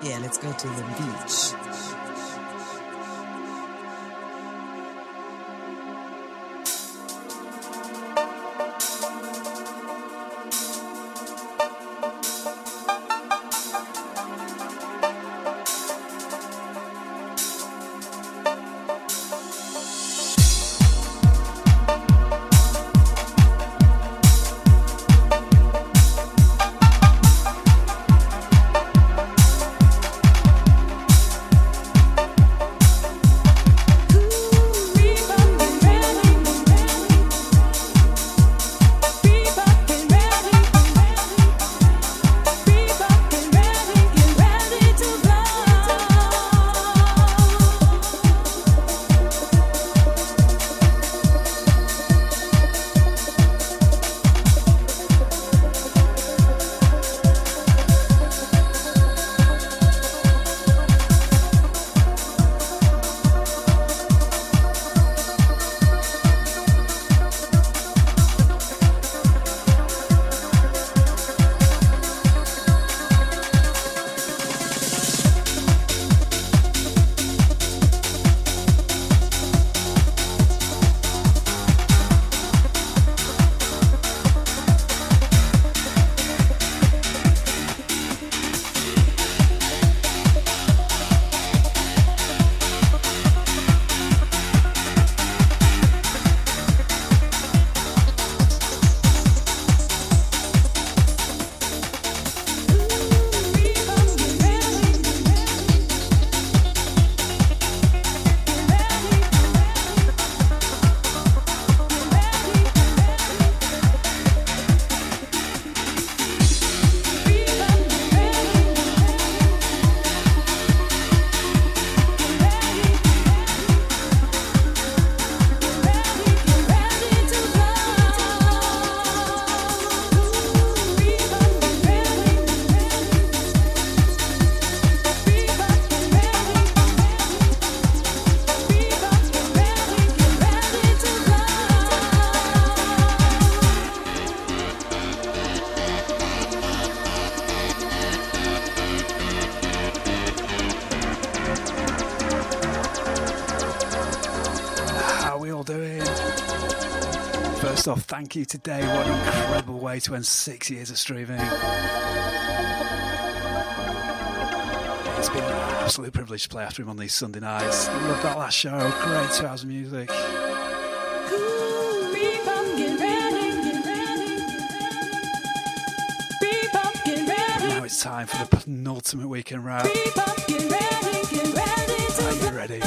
Yeah, let's go to the beach. First off, thank you today. What an incredible way to end 6 years of streaming. It's been an absolute privilege to play after him on these Sunday nights. Love that last show. Great 2 hours of music. Now it's time for the penultimate weekend wrap. Are you ready?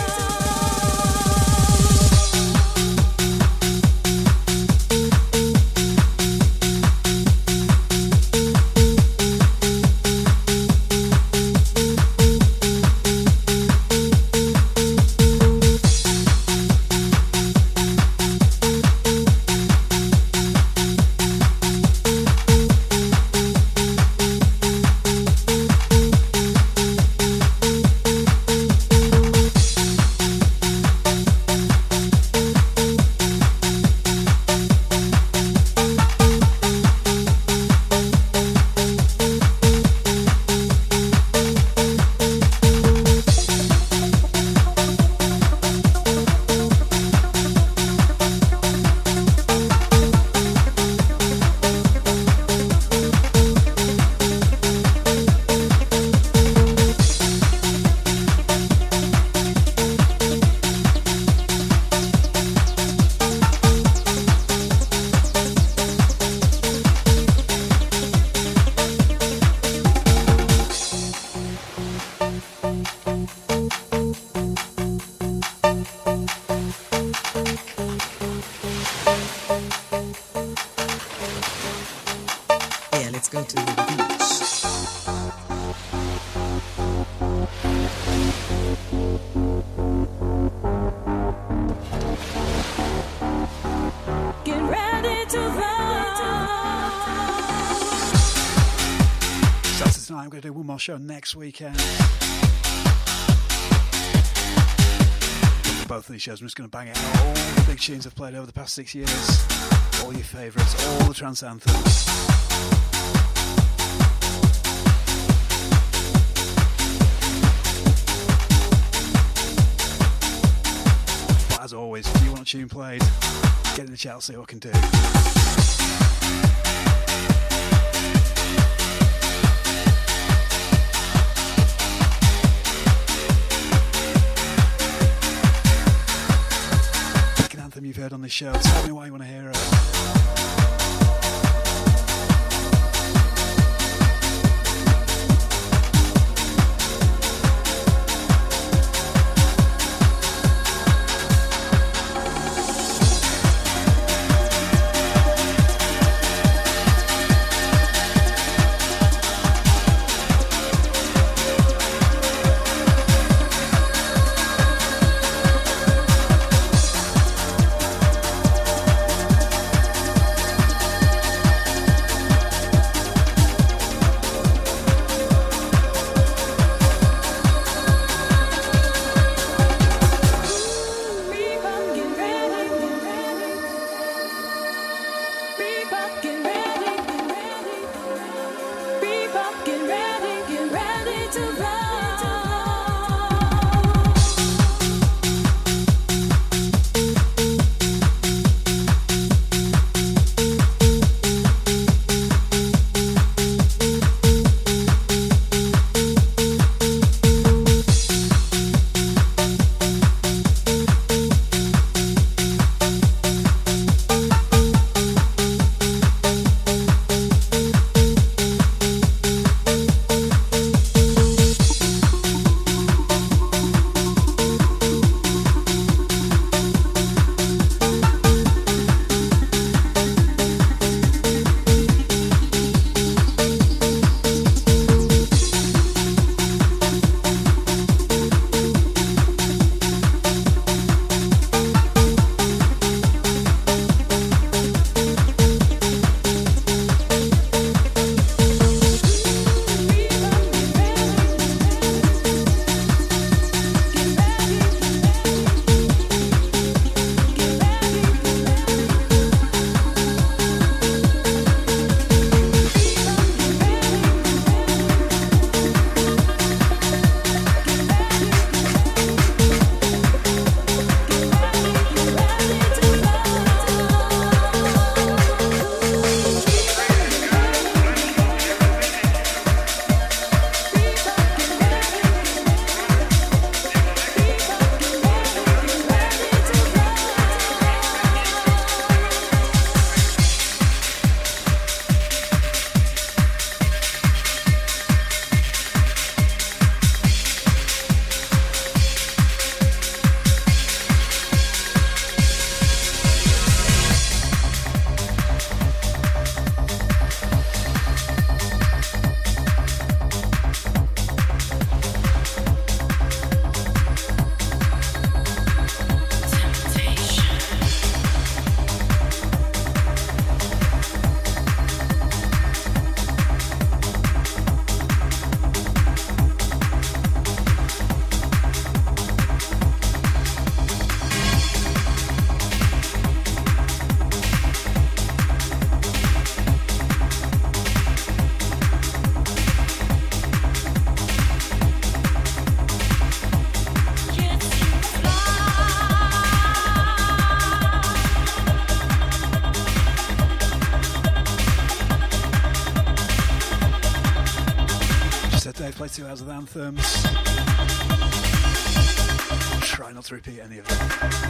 Show next weekend. For both of these shows, I'm just going to bang out all the big tunes I've played over the past 6 years, all your favourites, all the trance anthems. played. Get in the chat, see what I can do. Pick an anthem you've heard on this show. Tell me why you want to hear it. Play 2 hours of anthems. Try not to repeat any of them.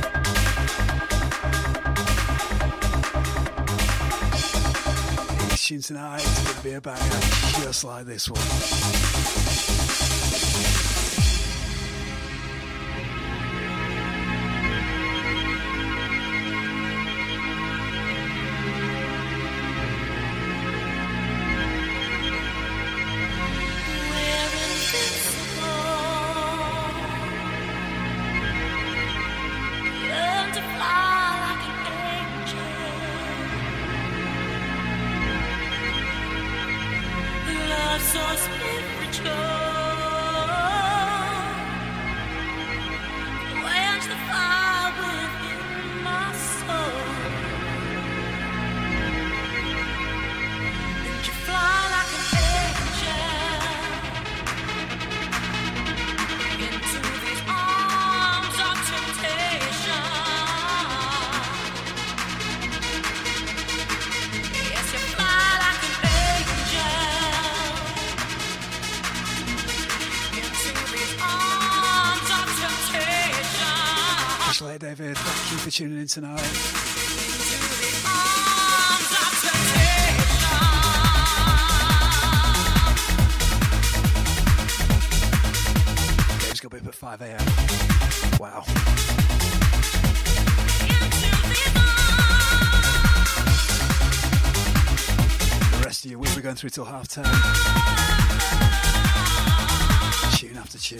Each tune tonight is going to be a banger, just like this one. So spiritual. David. Thank you for tuning in tonight. Game's got to be up at 5 a.m. Wow. The rest of you, we'll be going through till 10:30. Tune after tune.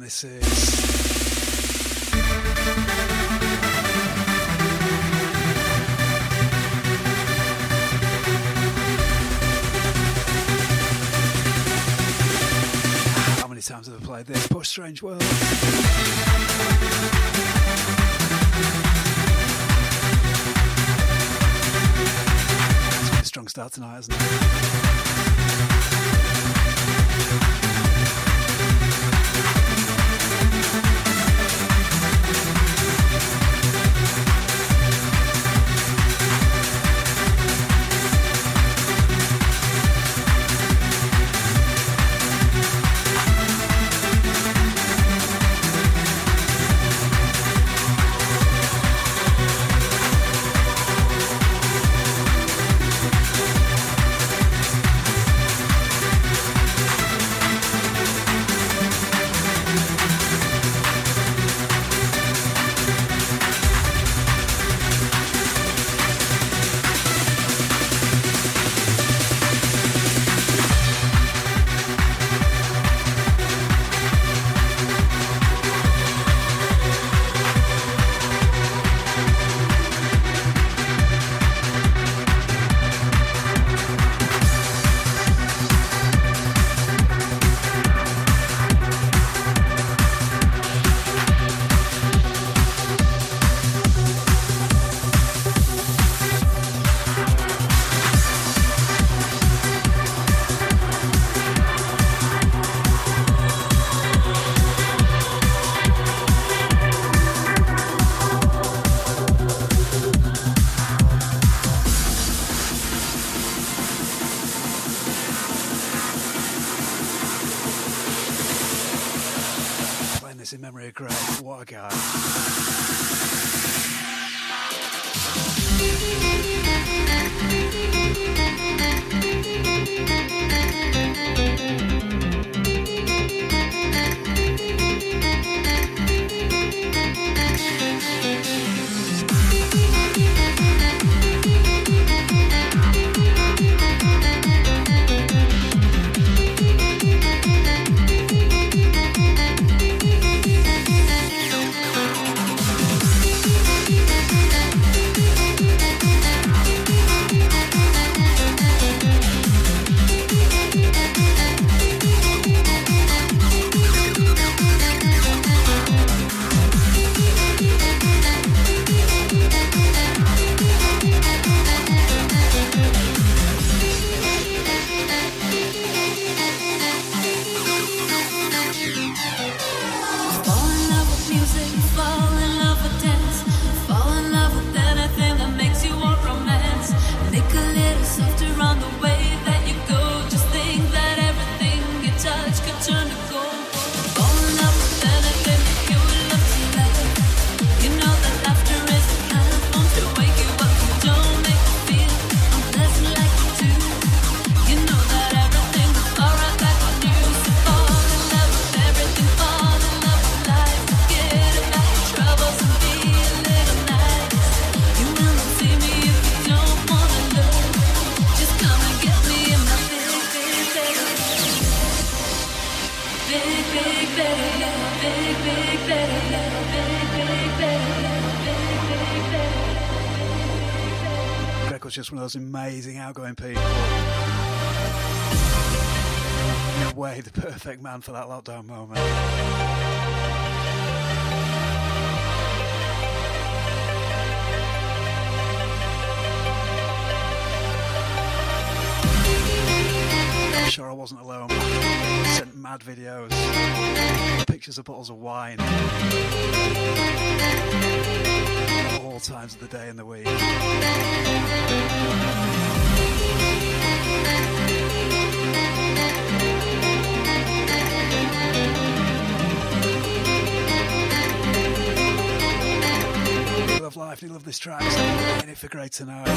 this is. How many times have I played this? Poor Strange World. It's been a strong start tonight, hasn't it? In memory of Greg, what a guy. Greg was just one of those amazing outgoing people. In a way, the perfect man for that lockdown moment. I'm sure I wasn't alone. I sent mad videos, pictures of bottles of wine, at all times of the day and the week. You love life and you love this track, so you're in it for great to know.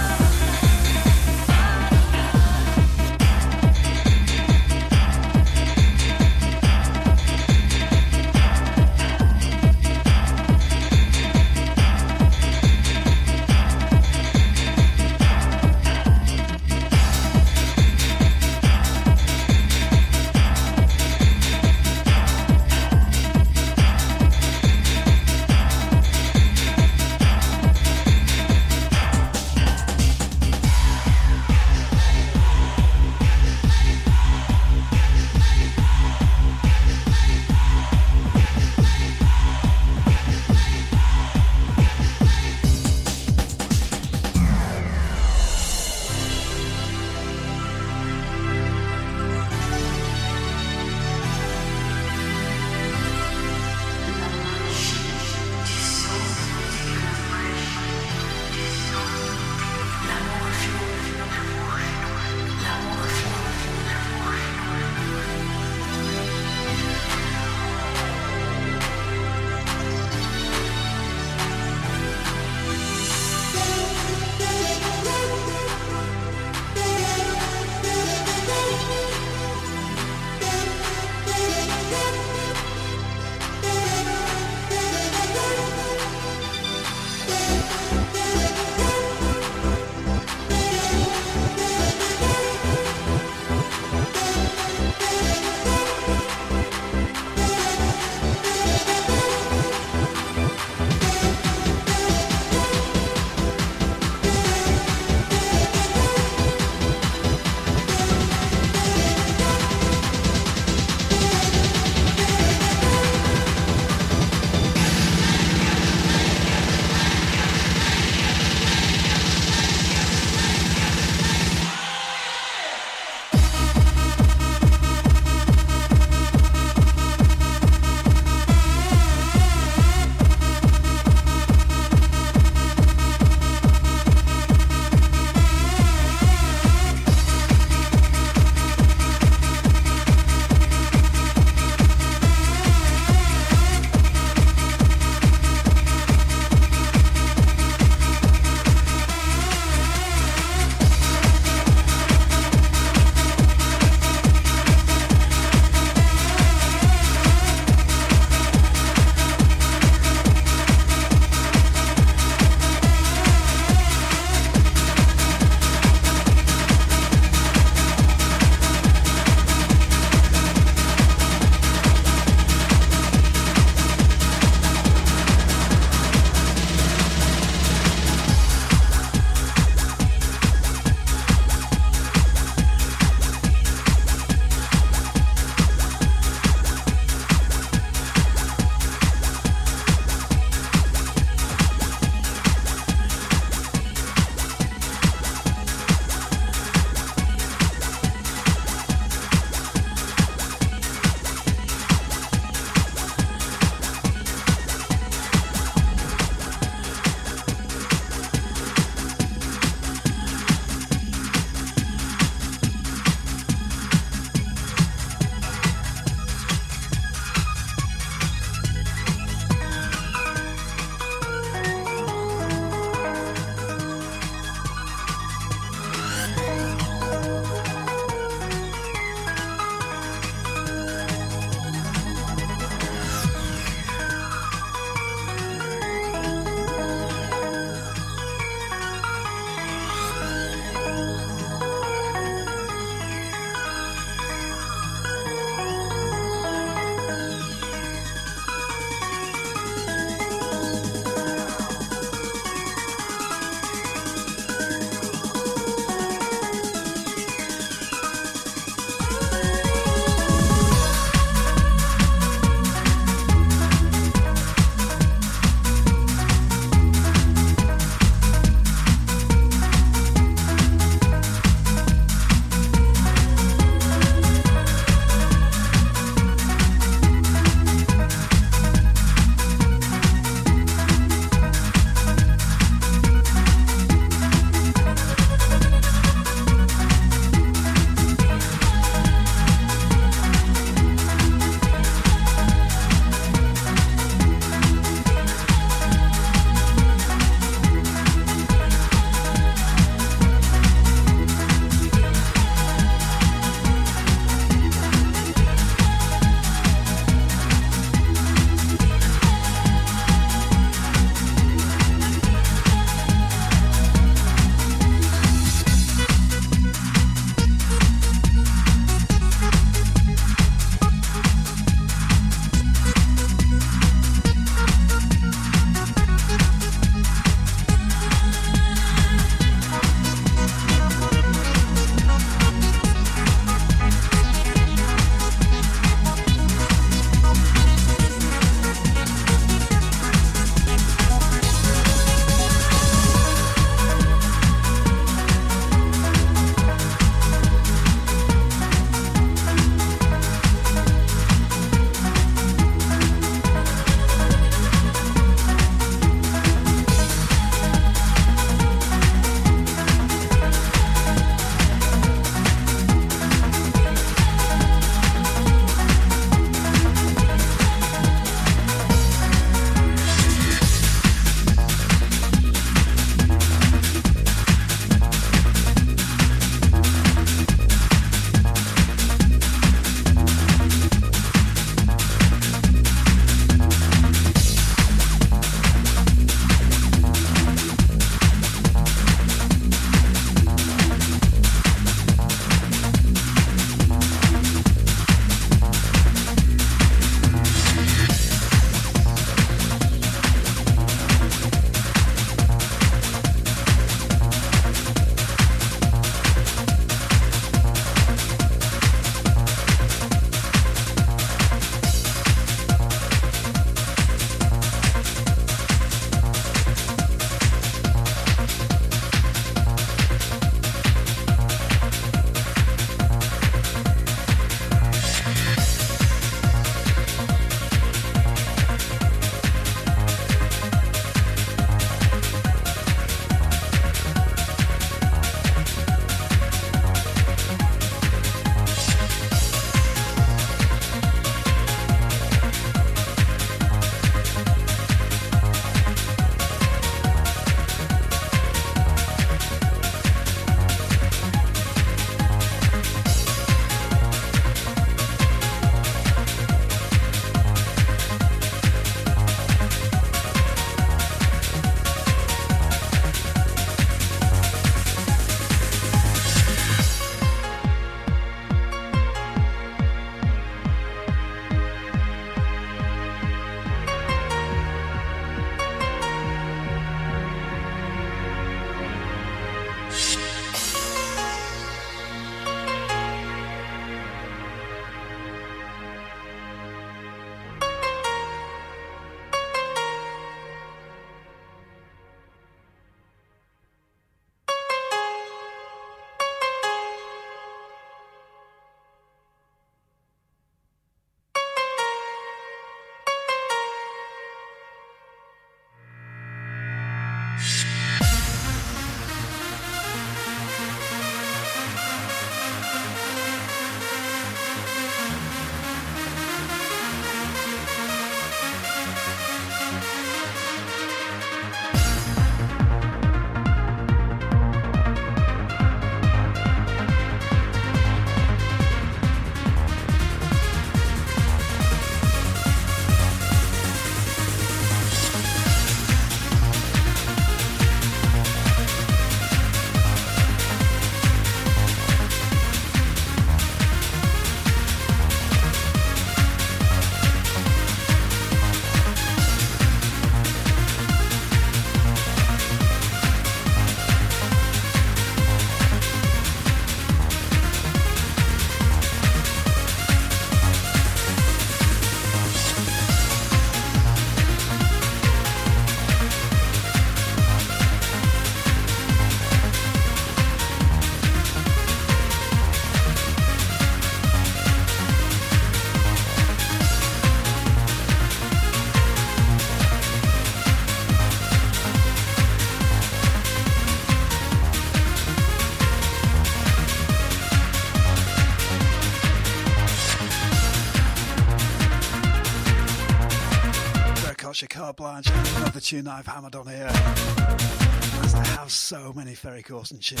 Blanche, Carte Blanche, another tune that I've hammered on here. As I have so many Ferry Corsten tunes.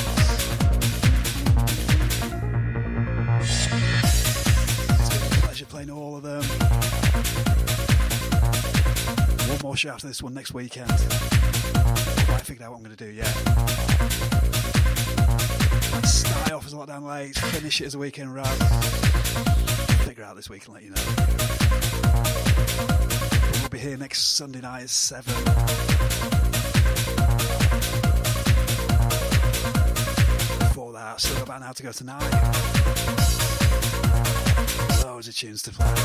It's been a pleasure playing all of them. One more show after this one next weekend. I figured out what I'm going to do yet. Let's start off as a lockdown late, finish it as a weekend run. Figure out this week and let you know. We'll be here next Sunday night at 7. Before that, still about an hour to go tonight. Loads of tunes to play.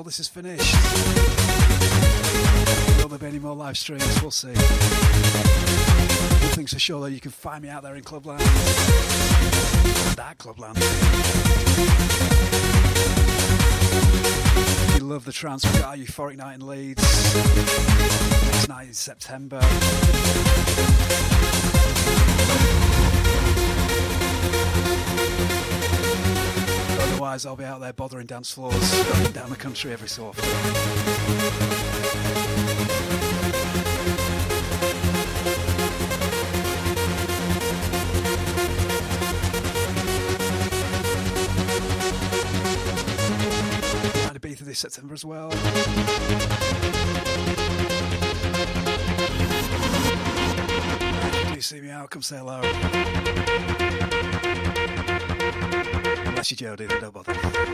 this is finished. Will there be any more live streams? We'll see. One thing's for sure, though, you can find me out there in Clubland. And at Clubland. If you love the trance, we've got our Euphoric Night in Leeds. Next night in September. Otherwise, I'll be out there bothering dance floors down the country every so often. Might be this September as well. Do you see me out? Come say hello. Unless you're Jodie, then don't bother.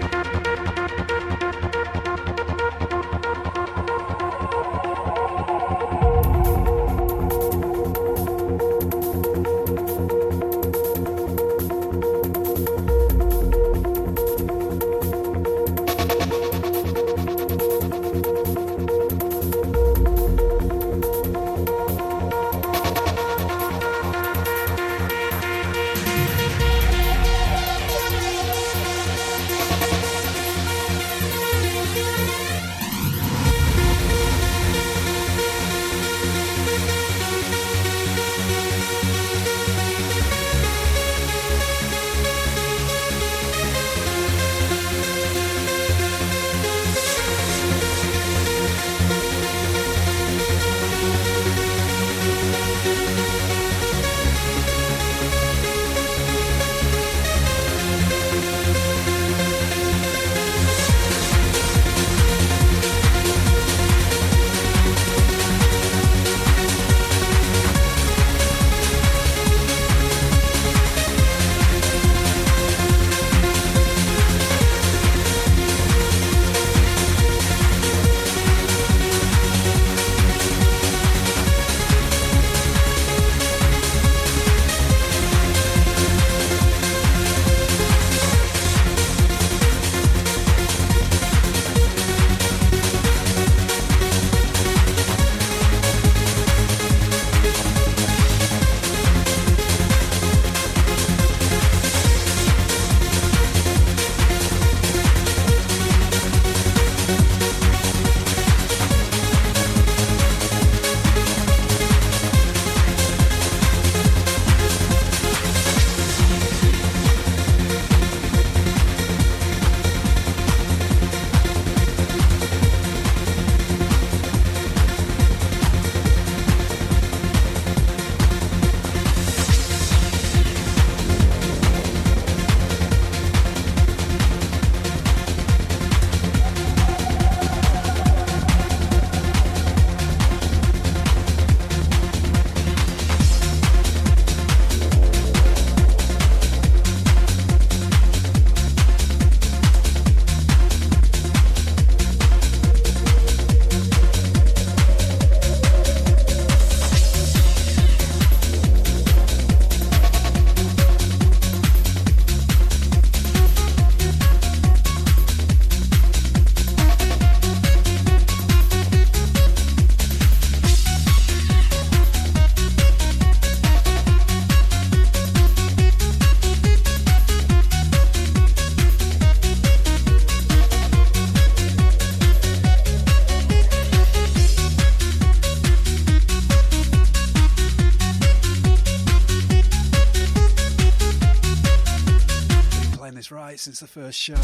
Since the first show.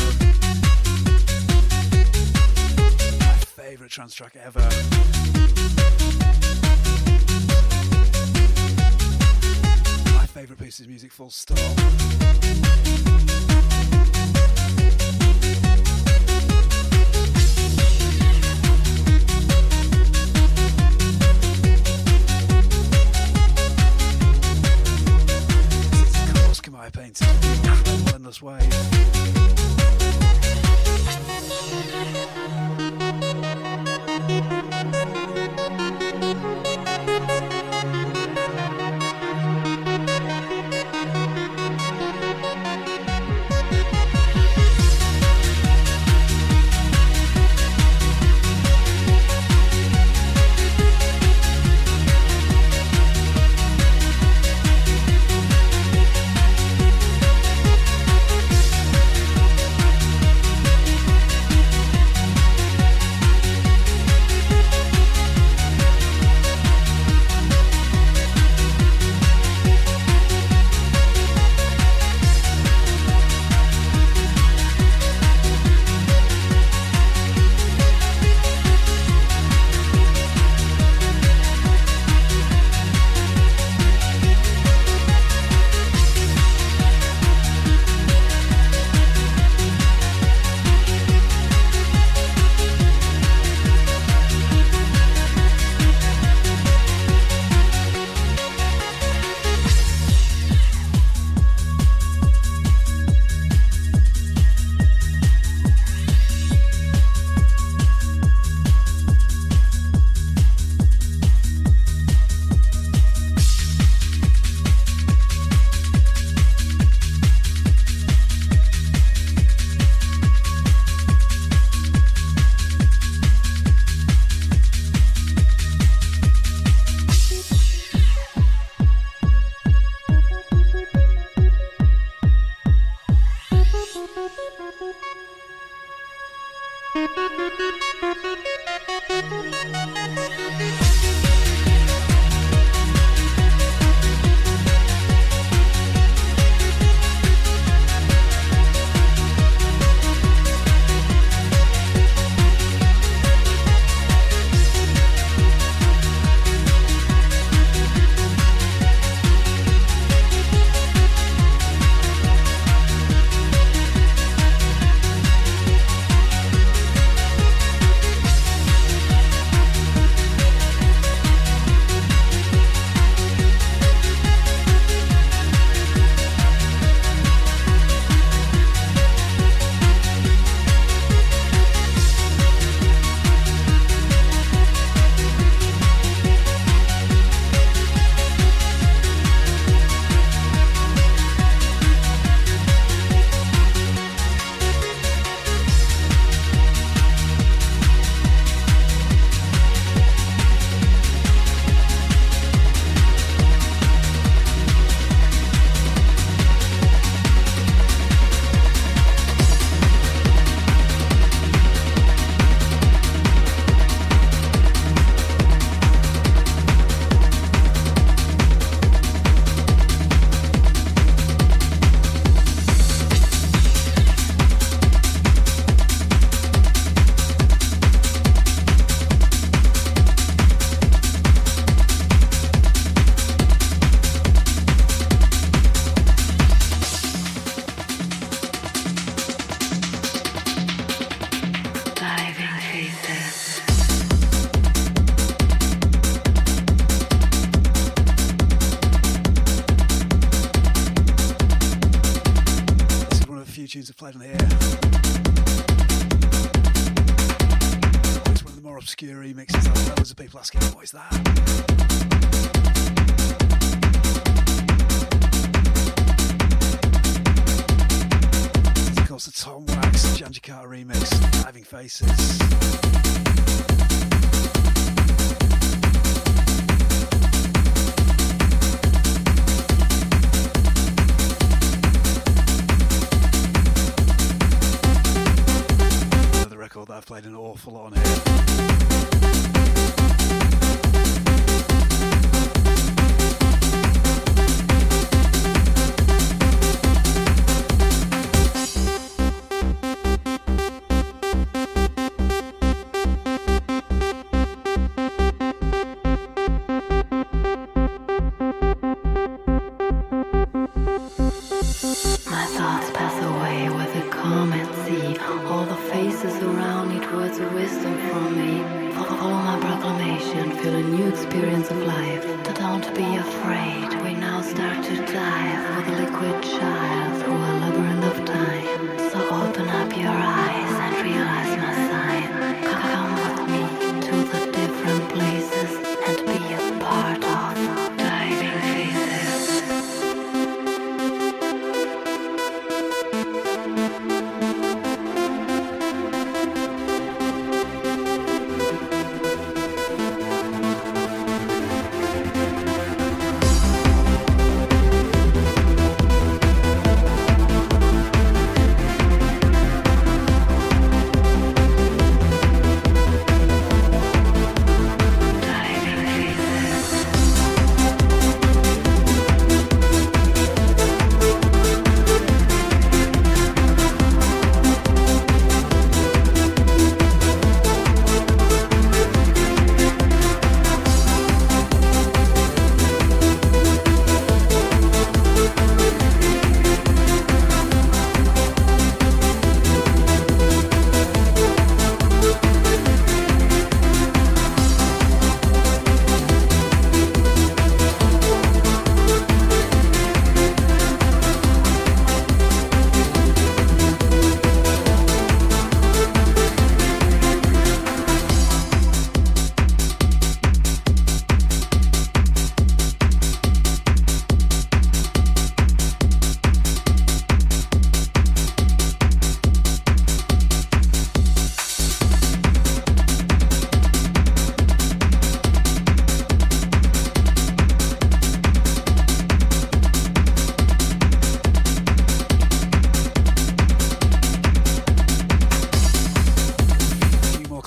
My favourite trance track ever. My favourite piece of music, full stop. My painting, incredible endless wave. Tunes I've played on here. It's one of the more obscure remixes. I've had loads of people asking, what is that? It's of course the Tom Wax Jan Jakarta remix, Diving Faces. That I've played an awful lot on here.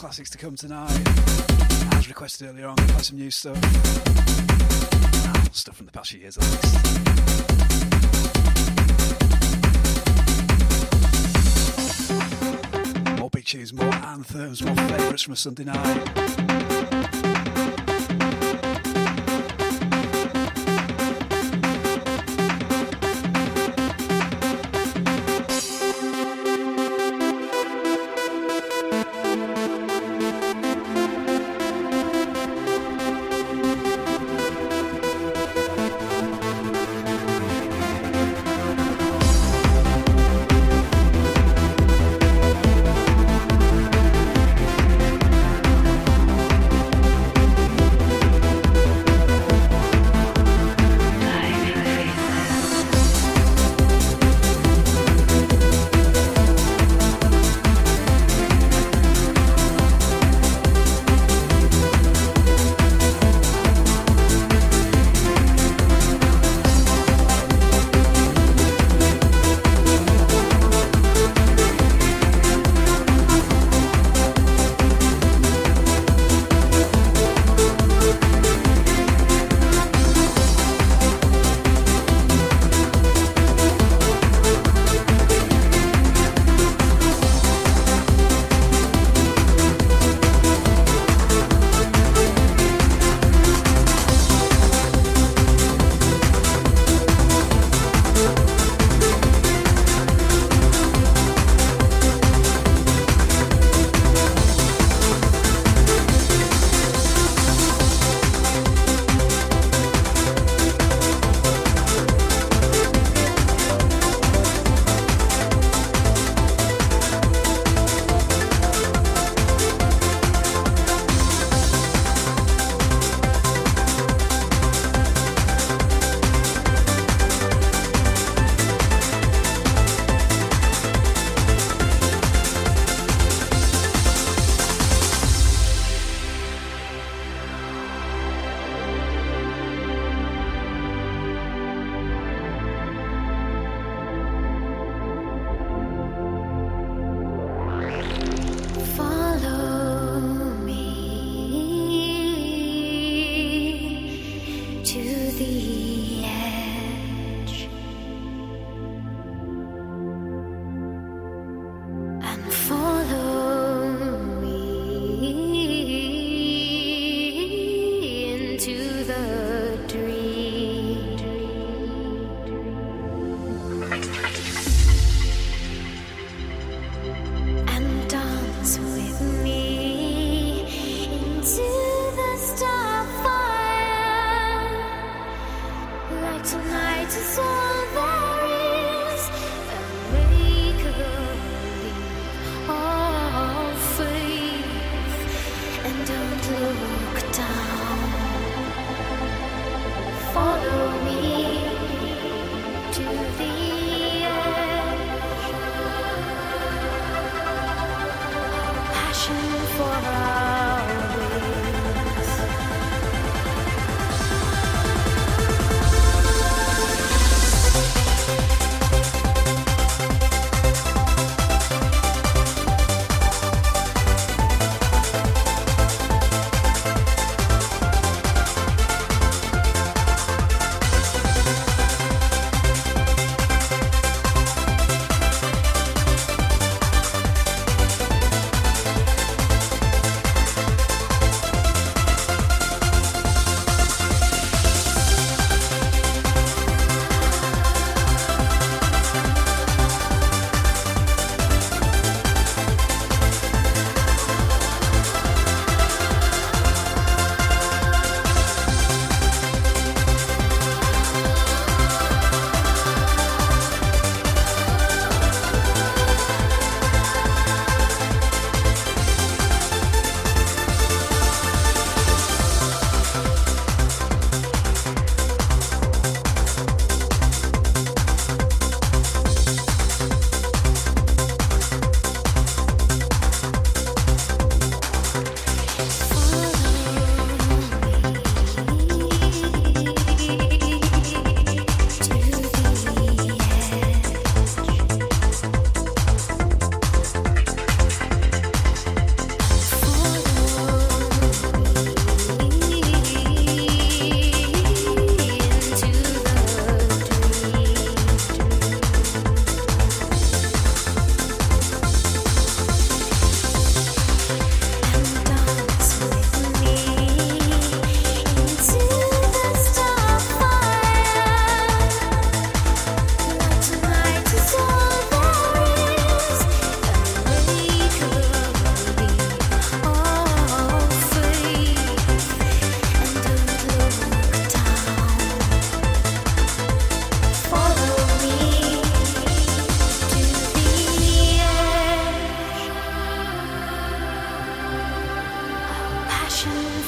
classics to come tonight. As requested earlier on, play some new stuff. Well, stuff from the past few years at least. More big tunes, more anthems, more favourites from a Sunday night.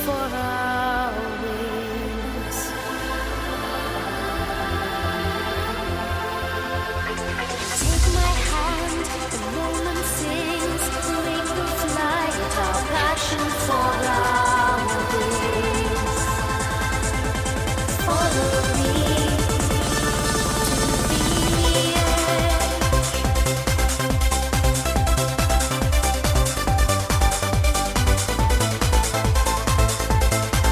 for our wings. Take my hand, the moment sings, make the flight our passion for our wings. Follow me to the edge.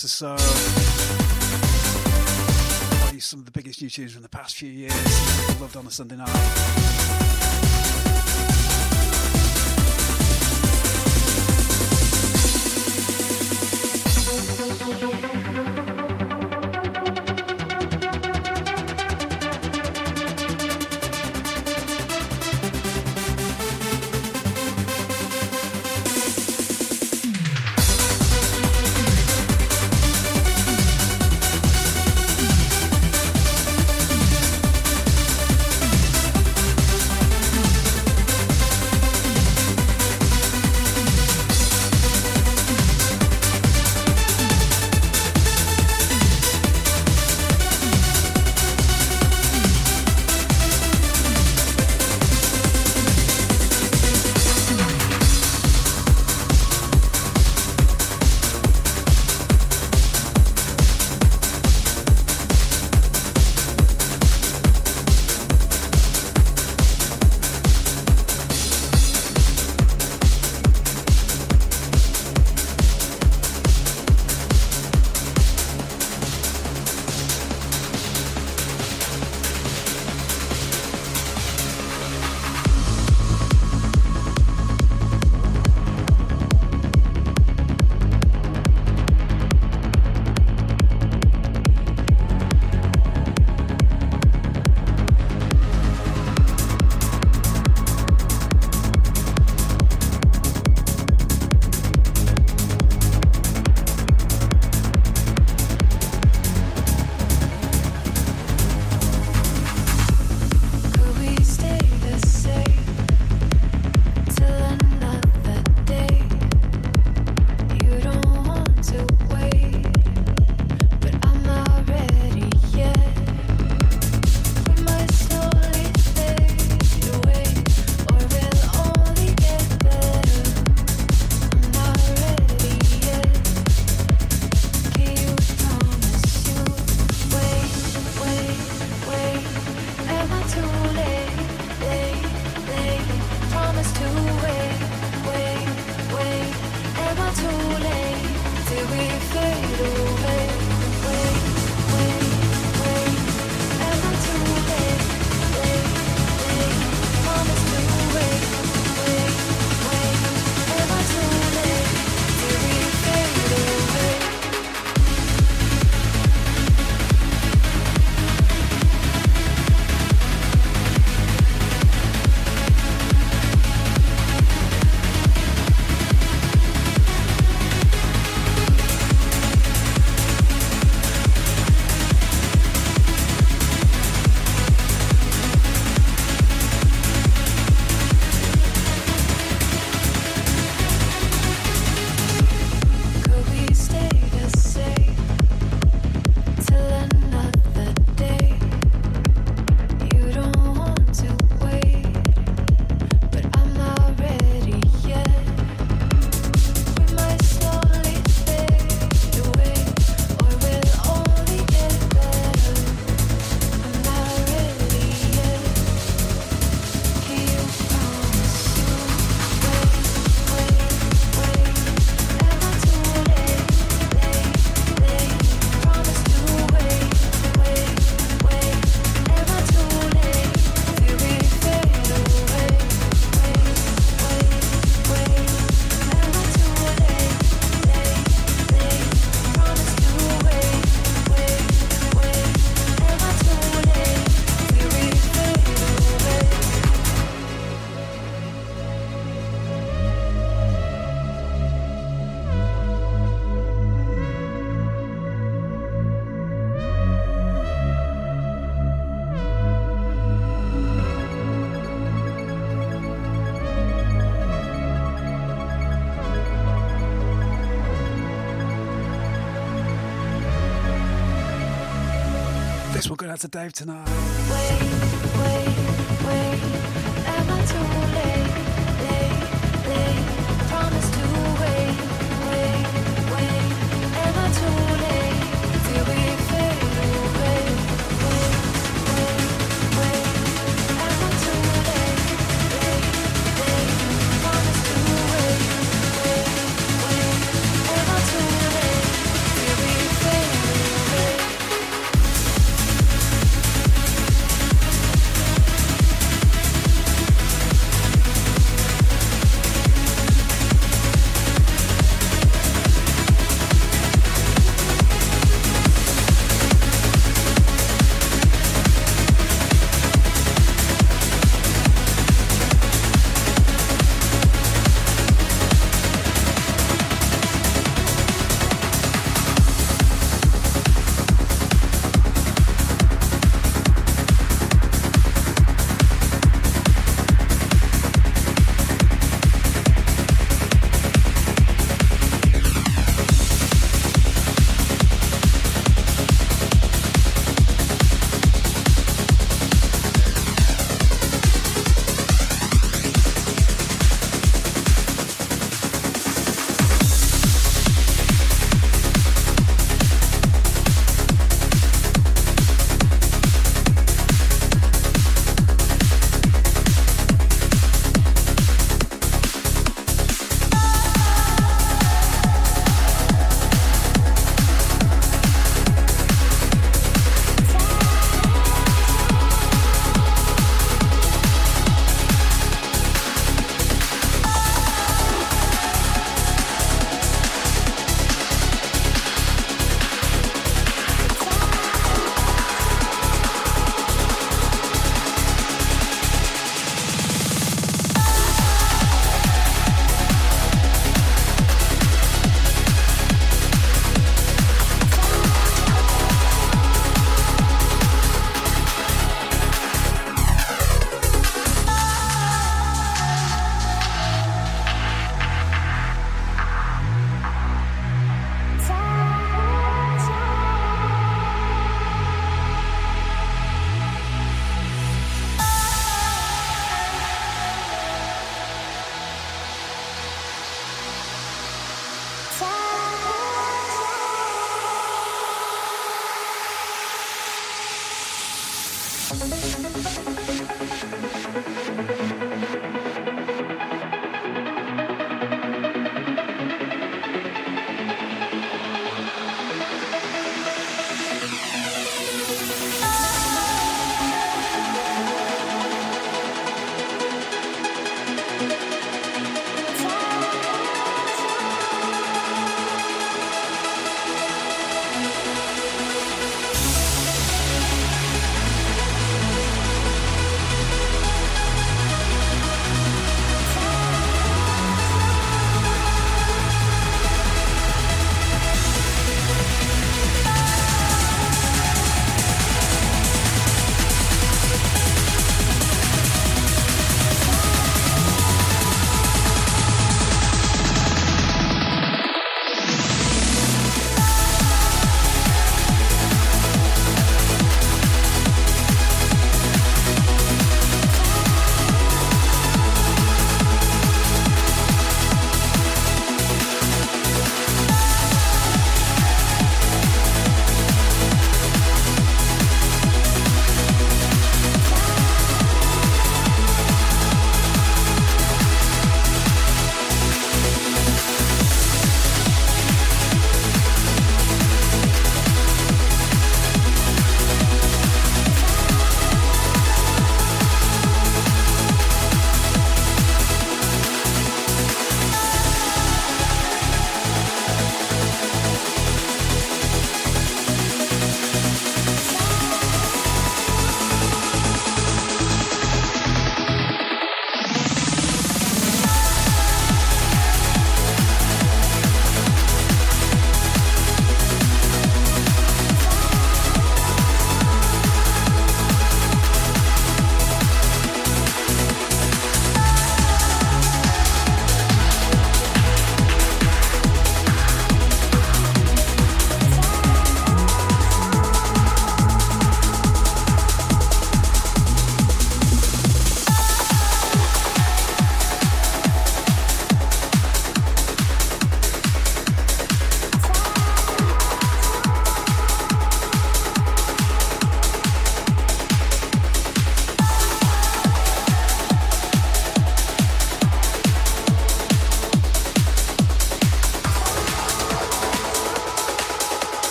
minutes or so. Play some of the biggest new tunes from the past few years. Loved on a Sunday night. This will go out to Dave tonight. Wait, am I too late? Promise to wait, am I too late? Till we fade away. Wait, am I too late? Promise to wait, am I too late? Till we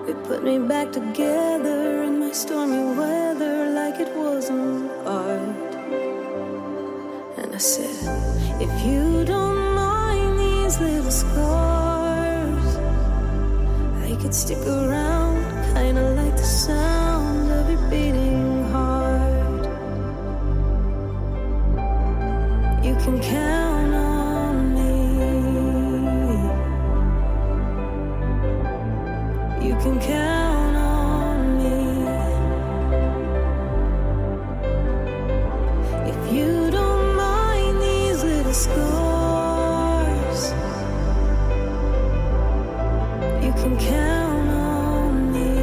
They put me back together in my stormy weather like it wasn't art. And I said, if you don't mind these little scars, I could stick around, kinda like the sound of your beating heart. You can count on me. You can count on me. If you don't mind these little scars, you can count on me.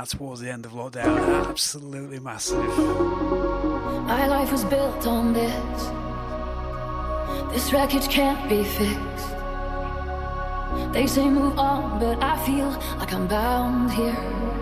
towards the end of lockdown. Absolutely massive. My life was built on this. This wreckage can't be fixed. They say move on, but I feel like I'm bound here.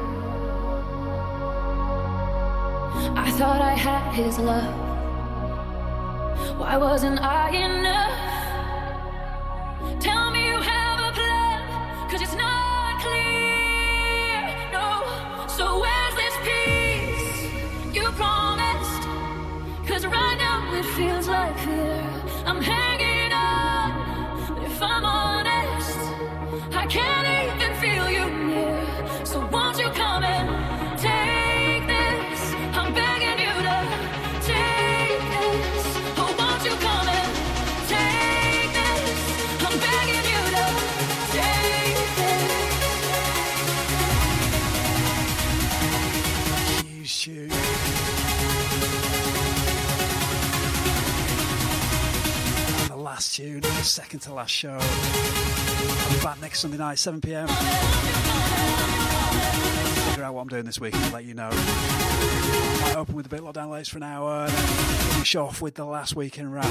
I thought I had his love. Why wasn't I enough? Tell me you have a plan, 'cause it's not clear, no. So where's this peace you promised? 'Cause right now it feels like fear. I'm hanging on, but if I'm honest, I can't even feel you near. So won't you come and take this? I'm begging you to take this. Oh, won't you come and take this? I'm begging you to take this. Huge tune. And the last tune, the second to last show. I'll be back next Sunday night, 7 p.m. Figure out what I'm doing this week and I'll let you know. I open with a bit of lockdown lates for an hour and then finish off with the last weekend wrap. So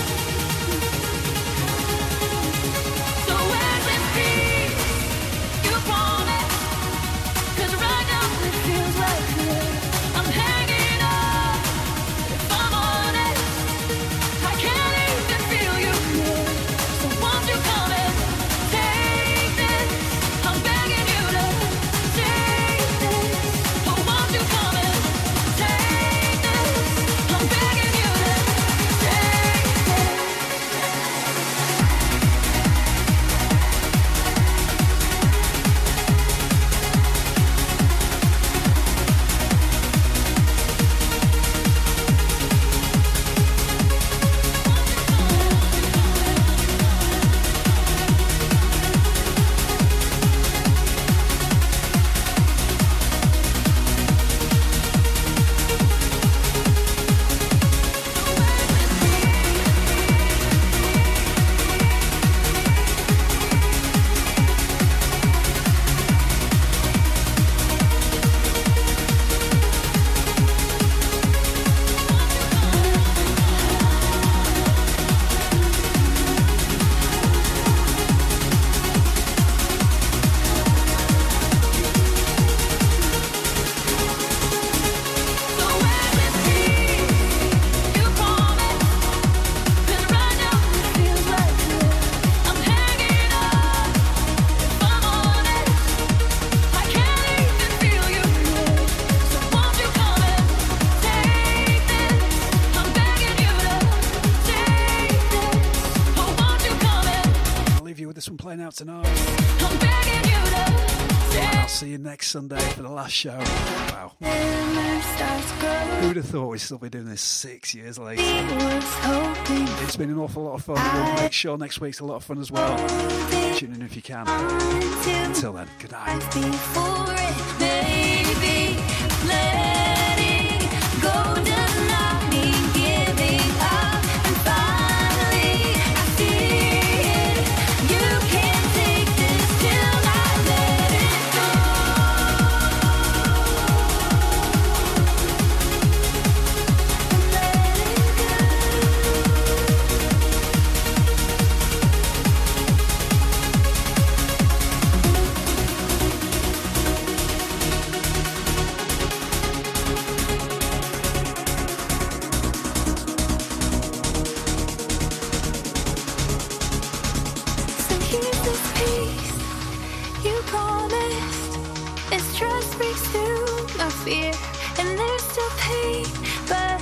where's this peace you promised? 'Cause right now it feels like fear. I'm hanging on, if I'm honest, I can't even feel you near. So won't you come and take this? I'm begging you to take this. Oh, won't you come and take this? I'm begging you to take this. Tonight. I'll see you next Sunday for the last show. Wow. Who'd have thought we'd still be doing this 6 years later? It's been an awful lot of fun. We'll make sure next week's a lot of fun as well. Tune in if you can. Until then, good night. Trust breaks through my fear, and there's still pain, but